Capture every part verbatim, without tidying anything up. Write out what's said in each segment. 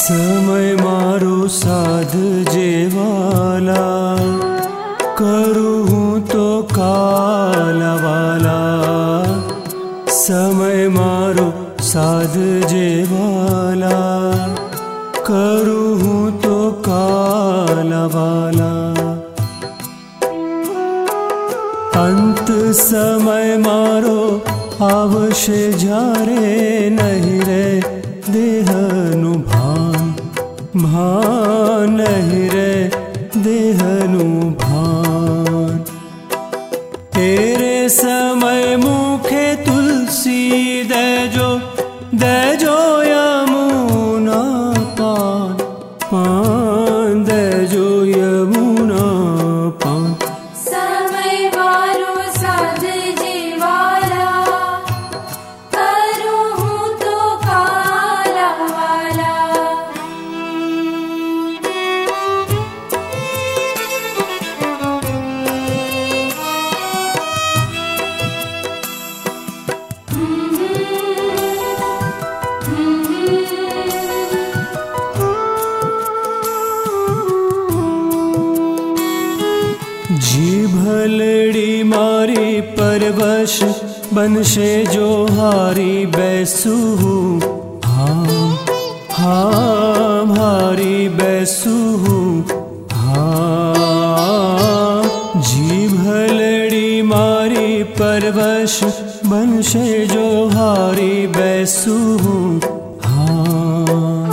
समय मारो साध जेवाला, करूँ तो काला वाला। समय मारो साध जेवाला, करूँ तो काला वाला। अंत समय मारो आवशे झारे, नहीं रे देहनु भान, भान नहीं रे देहनु भान। तेरे समय मुखे तुलसी देजो, देजो यमुना पान, पान देजो यमुना पान। समय मारो साध जेवाला, करूँ तो काला वाला। जी भलड़ी मारी परवश, बनशे जो हारी बैसू। हाँ हाँ हारी बैसू। हाँ जी भलड़ी मारी परवश, बनशे जो हारी बैसू। हाँ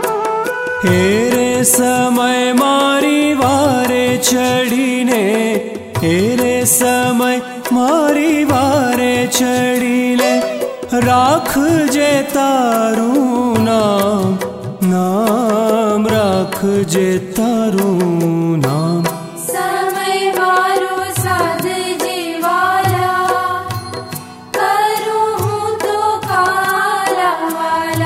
हेरे समय मारी वारे चढ़ीने, हेरे समय मारी वारे चढ़ीले। राख जे तारू नाम, नाम राख जे तारू नाम। समय मारो साध जेवाला, करूँ तो काला वाला।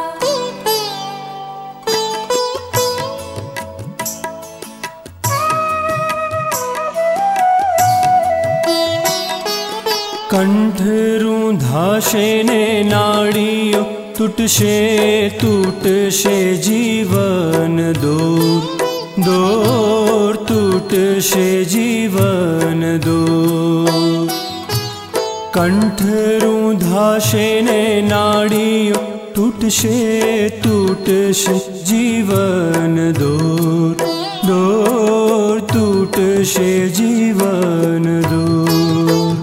कंठ रूंधाशे ने नाड़ियों, टूटशे टूटशे जीवन दूर, दूर टूटशे जीवन दूर। कंठ रूंधाशे ने नाड़ियों, टूटशे टूटशे जीवन दूर, दूर टूटशे जीवन दूर।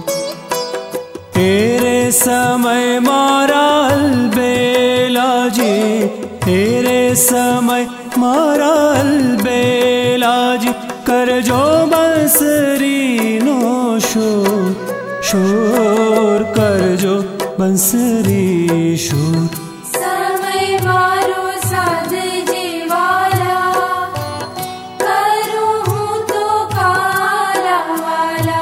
तेरे समय मारा अलबेला जी, तेरे समय मारा अलबेला जी। कर जो बंसरी नो शोर, शोर कर जो बंसरी शोर। समय मारो साध जेवाला, करूँ तो काला वाला।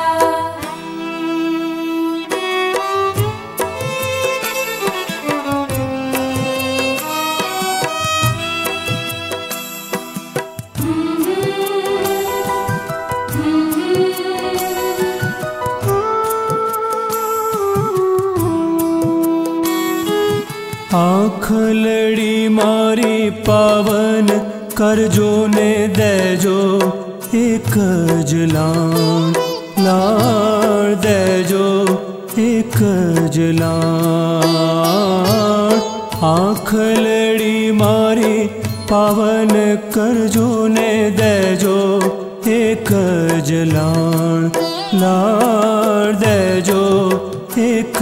आँख लड़ी मारी पावन, करजो ने देजो एक जलान, लाड़ देजो एक जलान। आँख लड़ी मारी पावन, करजो ने देजो एक जलान, लाड़ देजो एक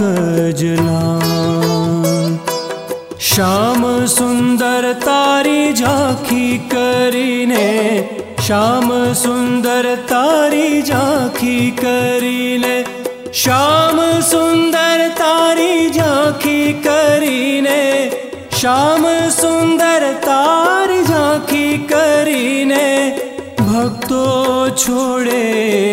जलान। श्याम सुंदर तारी झांकी करीने, श्याम सुंदर तारी झांकी करीने। श्याम सुंदर तारी झांकी करीने, श्याम सुंदर तारी झांकी करीने। भक्तों छोड़े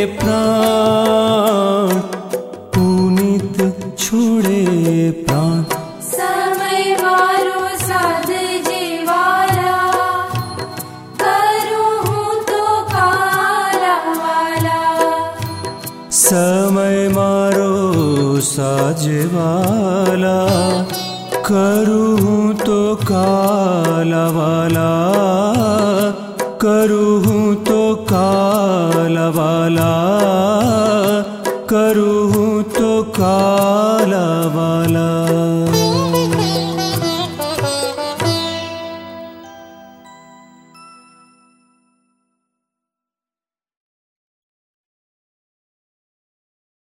प्राण, पुनीत छोड़े प्राण। समय मारो साध जेवाला, करूँ तो काला वाला। समय मारो साज वाला, करूँ तो काला वाला, करूँ तो काला वाला, करूँ तो काला